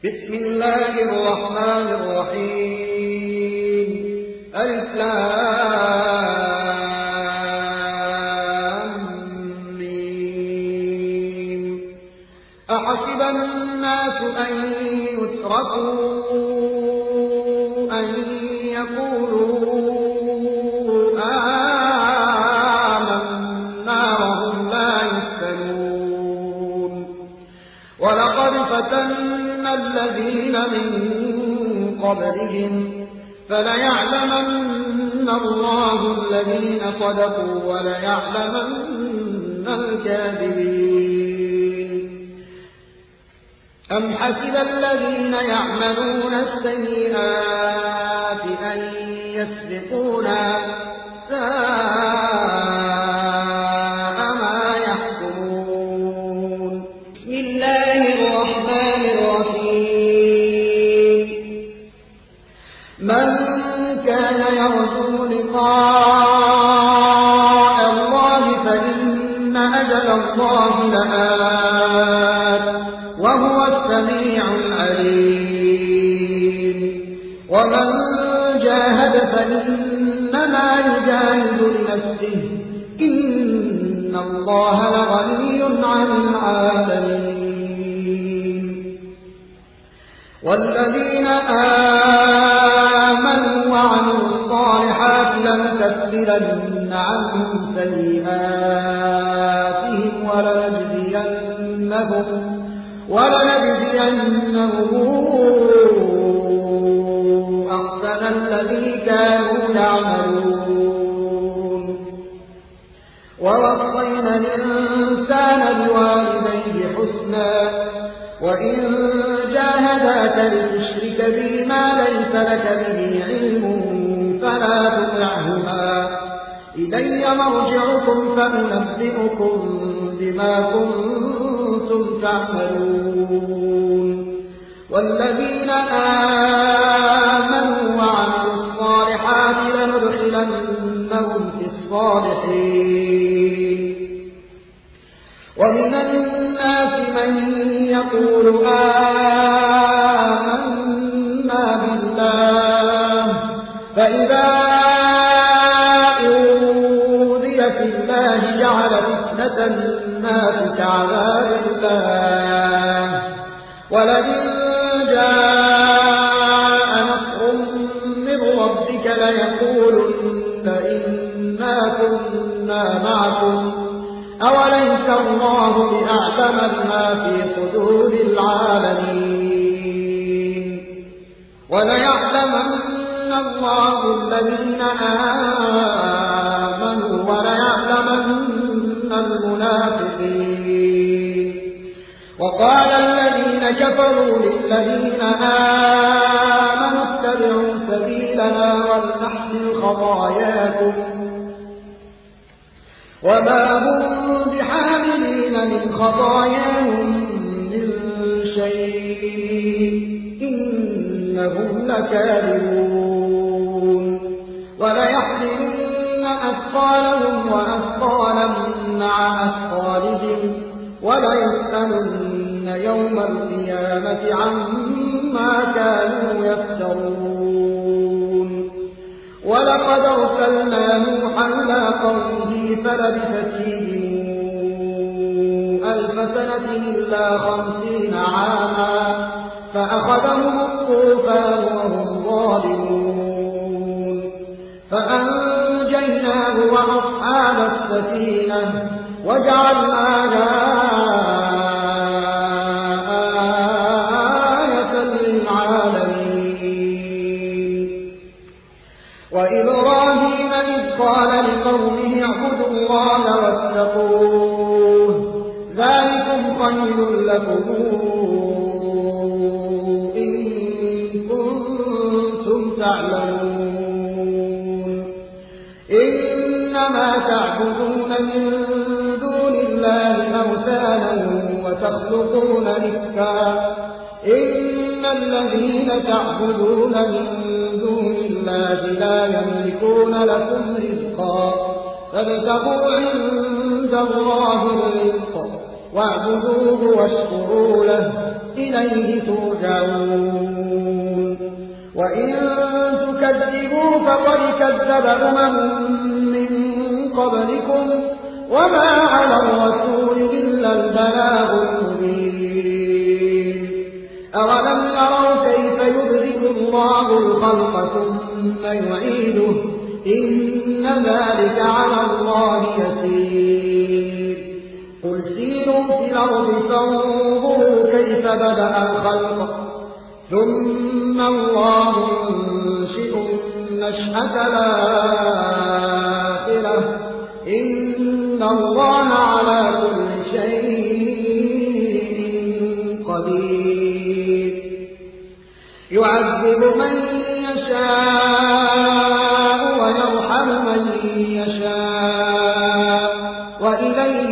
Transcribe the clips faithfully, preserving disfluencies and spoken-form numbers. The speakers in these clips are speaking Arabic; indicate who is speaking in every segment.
Speaker 1: بسم الله الرحمن الرحيم. ألف لام ميم. أحسب الناس أن يتركوا أن يقولوا آمنا وهم لا يفتنون. ولقد فتنا الذين من قبلهم فليعلمن الله الذين صدقوا وليعلمن الكاذبين. أم حسب الذين يعملون السيئات أن يسبقونا ساء ما يحكمون. بسم الله الرحمن الرحيم. من كان يرجو لقاء الله فإن أجل الله لآت وهو السميع العليم. ومن جاهد فإنما يجاهد لنفسه إن الله لغني عن العالمين. والذين آمنوا وعملوا الصالحات لنكفرن عنهم سيئاتهم ولنجزينهم ولنجزينهم أحسن الذي كانوا يعملون. ووصينا الإنسان بوالديه حسنا وإن جاهداك لتشرك بي ما ليس لك به علم فلا تطعهما إلي مرجعكم فأنبئكم بما كنتم تعملون. والذين آمنوا وعملوا الصالحات لندخلنهم في الصالحين. ومن الناس من يقول آمنا بالله فإذا أوذي في الله جعل فتنة الناس كعذاب الله ولئن جاء نصر من ربك ليقولن إنا كنا معكم أوليس الله بأعلم ما في صدور العالمين. وليعلمن الله الذين آمنوا وليعلمن المنافقين. وقال الذين كفروا للذين آمنوا اتبعوا سبيلنا ولنحمل خطاياكم وما هم بحاملين من خطاياهم من شيء إنهم لكاذبون. وليحملن أثقالهم وأثقالا مع أثقالهم وليسألن يوم القيامة عما كانوا يفترون. ولقد أرسلنا نوحا إلى قومه فلبث فيهم ألف سنة إلا خمسين عاما فأخذهم الطوفان وهم ظالمون فأنجيناه وأصحاب السفينة وجعلناها آية للعالمين. وإبراهيم إذ قال لقومه اعبدوا الله واتقوه ذلكم خير لكم إن كنتم تعلمون. إنما تعبدون من دون الله أوثانا وتخلقون إفكا إن الذين تعبدون من دون الله لا يملكون لكم رزقا فابتغوا عند الله الرزق واعبدوه واشكروا له إليه ترجعون وإن تكذبوا فقد كذب أمم من قبلكم وما على الرسول إلا البلاغ المبين أولم يروا كيف يبرئ الله الخلق ثم يعيده إن ذلك على الله يسير قل سيروا في الأرض فانظروا كيف بدأ الخلق ثم الله ينشئ النشأة الآخرة إن الله على كل شيء قدير يعذب من يشاء ويرحم من يشاء وإليه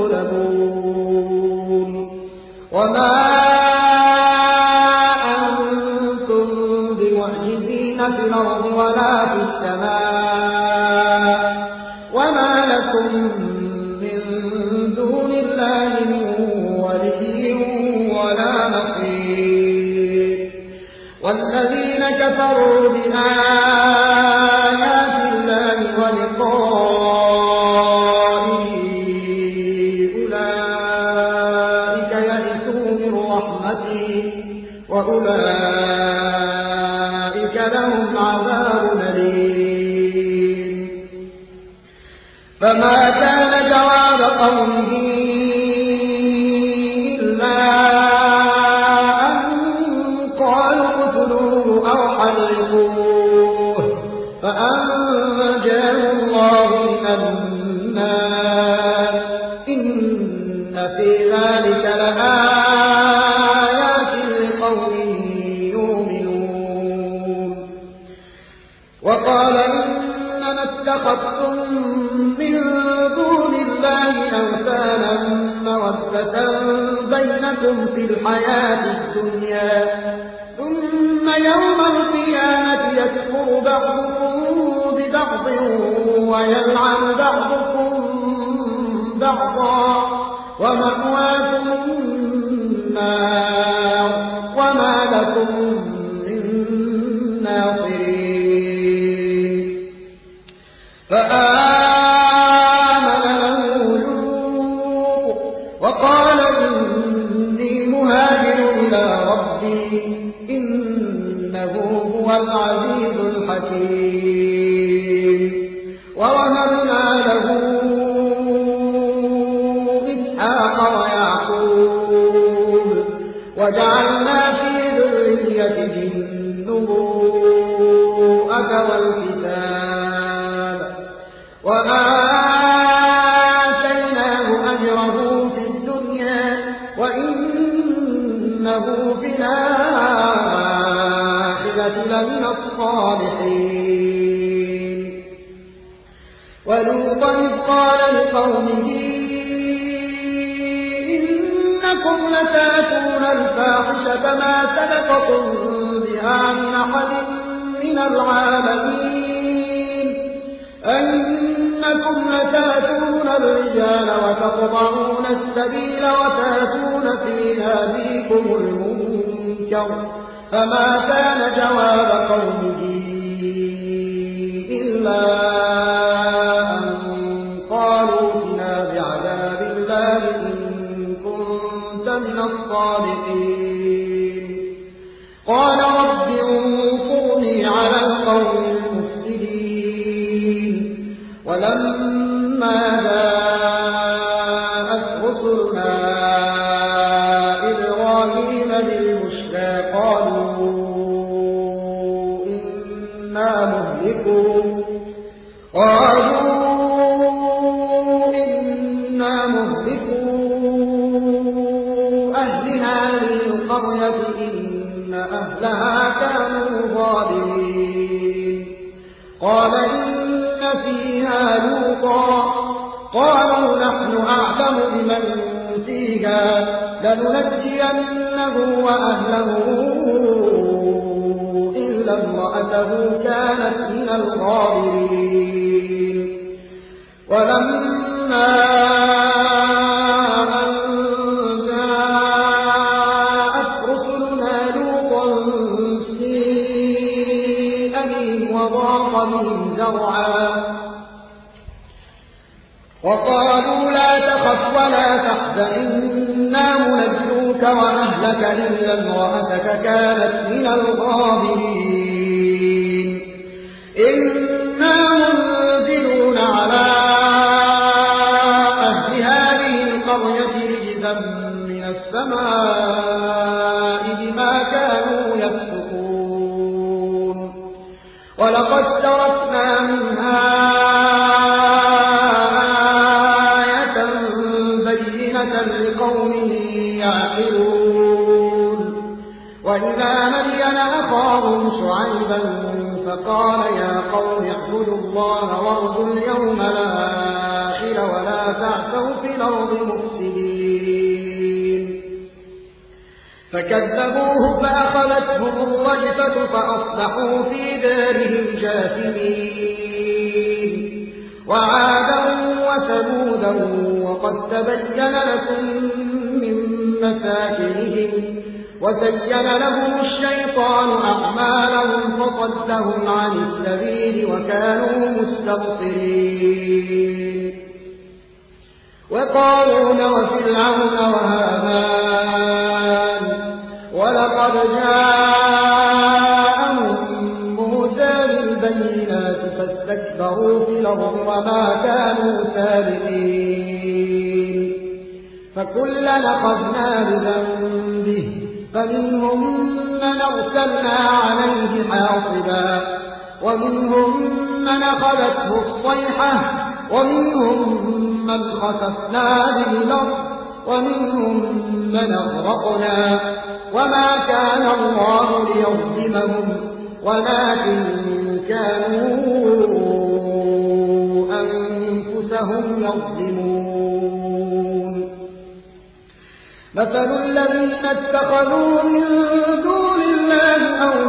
Speaker 1: تقلبون وما أنتم بمعجزين في الأرض ولا في السماء وما لكم من دون الله من ولي ولا نصير والذين كفروا بآيات الله ولقائه أولئك يئسوا من رحمتي وأولئك لهم عذاب أليم فما كان جواب قومه إلا أن قالوا اقتلوه أو حرقوه فأنجاه الله من النار إن في ذلك لآيات لقوم يؤمنون وقال إنما اتخذتم من دون الله أوثانا مودة بينكم في الحياة الدنيا ثم يوم القيامة يكفر بعضكم ببعض ويلعن بعضكم بعضا ومأواكم النار وما لكم من ناصرين فآمن له لوط وقال إني مهاجر إلى ربي إنه هو العزيز الحكيم ووهبنا له إسحاق ويعقوب وجعلنا في ذريته النبوءة والكتاب وآتيناه أجره في الدنيا وإنه في الآخرة لمن الصالحين ولوطا إذ قال لقومه إنكم لتأتون الفاحشة ما سبقكم بها من أحد من العالمين أنكم لتأتون الرجال وتقطعون السبيل وتأتون في ناديكم المنكر فما كان جواب قومه إلا أن قالوا ائتنا بعذاب الله إن كنت من الصادقين قال رب انصرني على القوم المفسدين ولما جاءت رسلنا إبراهيم بالبشرى قالوا إنا مهلكوا قالوا إنا مهلكوا أهل هذه القرية إن أهلها كانوا ظالمين قال إن فيها لوطا قالوا نحن أعلم بمن فيها لننجينه وأهله إلا امرأته كانت من الغابرين ولما أن جاءت وضاق بهم ذرعا وقالوا لا تخف ولا تحزن إنا منجوك وأهلك إلا امرأتك كانت من الغابرين إنا منزلون على أهل هذه القرية رجزا من السماء بما كانوا يفسقون ولقد تركنا منها لقوم يعقلون وإلى مدين أخاهم شعيبا فقال يا قوم اعبدوا الله وارجوا اليوم الآخر ولا تعثوا في الأرض مفسدين فكذبوه فأخذتهم الرجفة فأصبحوا في دارهم جاثمين وعادا وثمودا وقد تبين لكم من مساكنهم وزين لهم الشيطان أعمالهم فصدهم عن السبيل وكانوا مستبصرين وقارون وفرعون وهامان ولقد جاءهم موسى بالبينات فاستكبروا في الأرض وما كانوا سابقين فكلا أخذنا بذنبه فمنهم من أرسلنا عليه حاصبا ومنهم من أخذته الصيحة ومنهم من خسفنا به الأرض ومنهم من أغرقنا وما كان الله ليظلمهم ولكن كانوا أنفسهم يظلمون مثل الذين اتخذوا من دون الله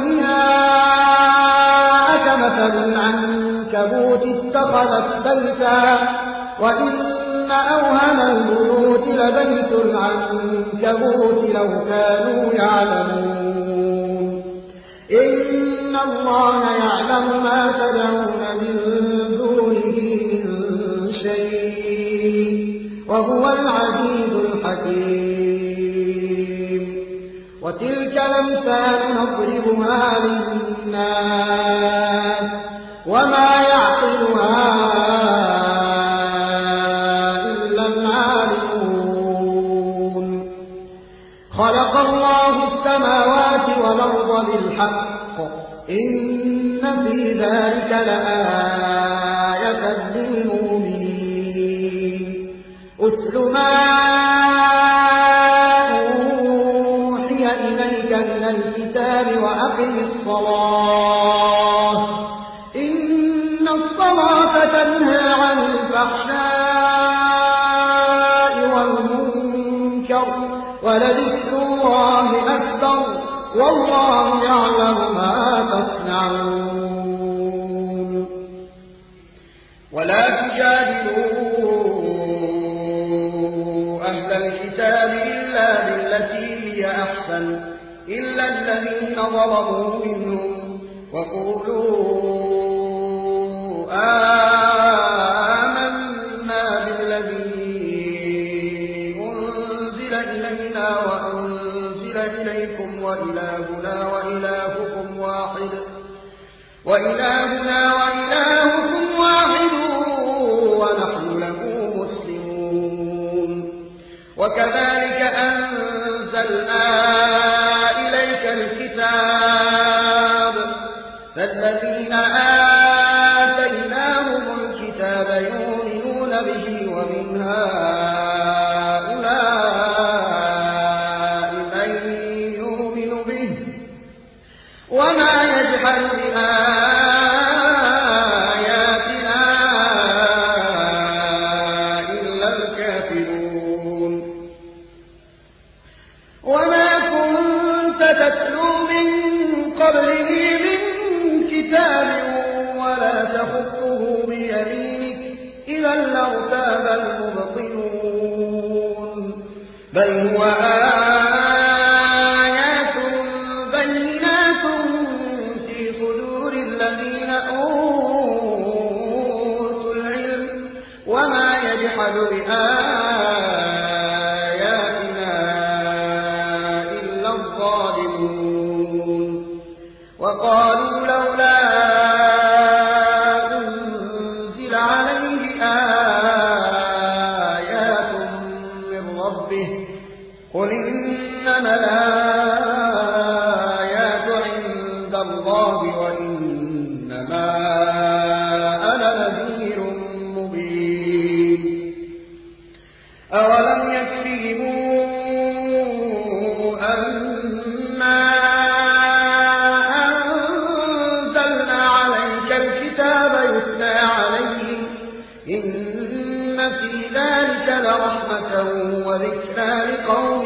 Speaker 1: أولياء كمثل العنكبوت اتخذت بيتا وإن أوهن البيوت لبيت العنكبوت لو كانوا يعلمون إن الله يعلم ما تدعون من دونه من شيء وهو العزيز الحكيم وتلك الأمثال نضربها للناس وما يعقلها إلا العالمون خلق الله السماوات والأرض بالحق إن في ذلك لآية للمؤمنين أتل ما أوحي إليك من الكتاب وأقم الصلاة إن الصلاة تنهى عن الفحشاء والمنكر ولذكر الله أكبر والله يعلم ما تصنعون ولا تجادلوا أهل الكتاب إلا بالتي هي أحسن إلا الذين ظلموا منهم وقولوا آمنا بالذي أنزل إلينا وأنزل إليكم وإلهنا وإلهكم واحد وإلهنا وإلهكم واحد ونحن له مسلمون وكذلك أنزلنا إليك الكتاب فالذين آتيناهم الكتاب يؤمنون به ومن هؤلاء من يؤمن به وما يجحد بآياتنا إلا الكافرون وما كنت تتلو من قبله من كتاب ولا تخطه بيمينك إذا لارتاب المبطلون بل هو آيات بينات في صدور الذين خاسرون وقالوا لولا أنزل عليه آيات من ربه قل إنما الآيات عند الله وإنما أنا نذير مبين أولم يكفهم أنا أنزلنا عليك الكتاب يتلى عليهم إن في ذلك لرحمة وذكرى لقوم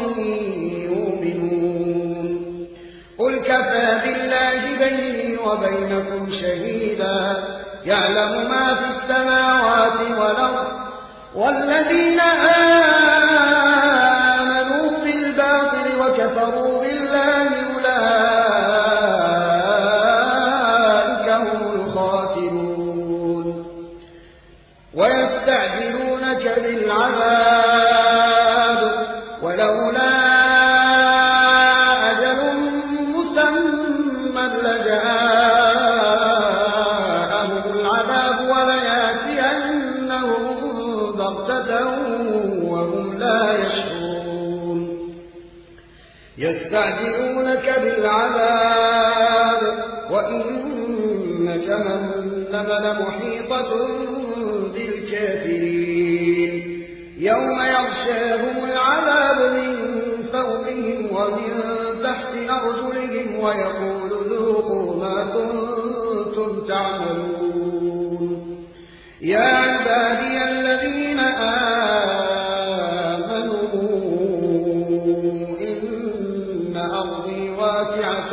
Speaker 1: يؤمنون قل كفى بالله بيني وبينكم شهيدا يعلم ما في السماوات والأرض والذين آمنوا بالباطل وكفروا بالله أولئك هم الخاسرون ويستعجلونك بالعذاب ولولا أجل مسمى لجاءهم العذاب وليأتينهم بغتة وهم لا يشعرون يستعجلونك بالعذاب وإن جهنم لمحيطة بالكافرين يوم يغشاهم العذاب من فوقهم ومن تحت أرجلهم ويقول ذوقوا ما كنتم تعملون يا عبادي الذين آمنوا إن أرضي واسعة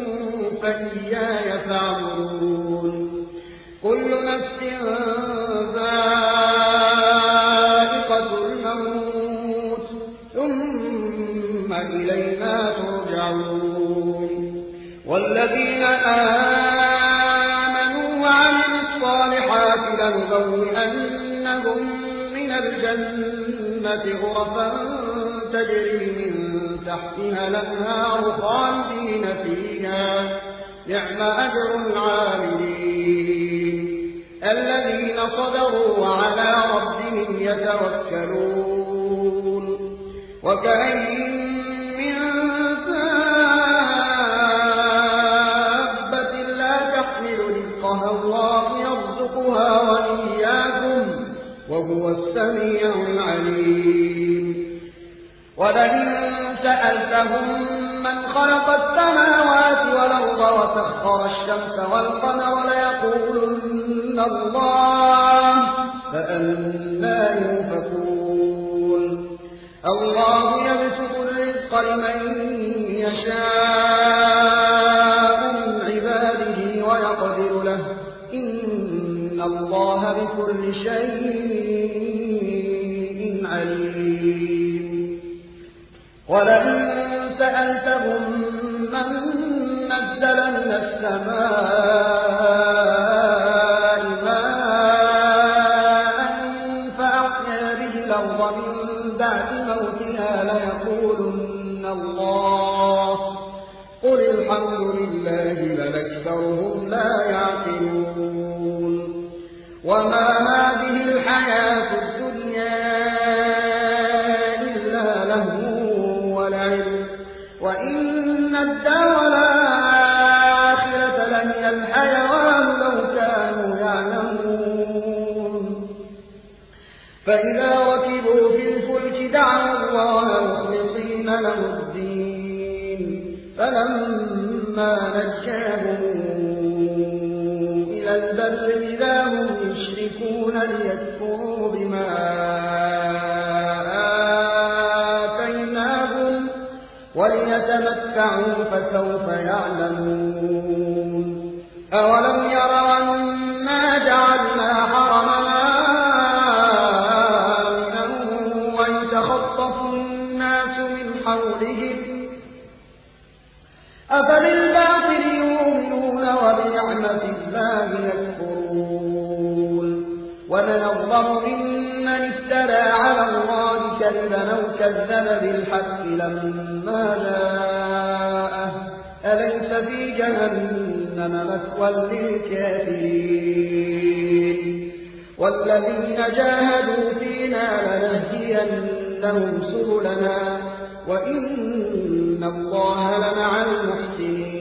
Speaker 1: فإياي فاعبدون كل نفس ذائقة الموت ثم إلينا ترجعون والذين آمنوا وعملوا الصالحات لنبوئنهم من الجنة غرفا تجري من تحتها الأنهار خالدين فيها نعم أجر العاملين الذين صبروا وعلى ربهم يتوكلون وكأين من دابة لا تحمل رزقها الله يرزقها وإياكم وهو السميع العليم ولئن سألتهم من خلق السماوات والأرض وسخر الشمس والقمر ليقولن الله فأنى يؤفكون الله يبسط الرزق لمن يشاء من عباده ويقدر له إن الله بكل شيء عليم ولئن سألتهم من نزل من السماء ماء فأحيا به الأرض من بعد موتها ليقولن الله قل الحمد لله بل أكثرهم لا يعقلون وما هذه الحياة الدنيا إلا لهو ولعب وإن الدار الآخرة لهي الحيوان لو كانوا يعلمون فإذا ركبوا في الفلك دعوا الله مخلصين له الدين فلما نجاهم إلى البر إذا هم يشركون ليكفروا بما آتيناهم وليتمتعوا فسوف يعلمون أولم يروا أنا جعلنا حرمنا آمنا ويتخطف الناس من حولهم أفبالباطل يؤمنون وبنعمة الله يكفرون ومن أظلم ممن افترى على الله كذبا أو كذب بالحق لما جاءه أليس في جهنم مثوى للكافرين والذين جاهدوا فينا لنهدينهم سبلنا وإن الله لمع المحسنين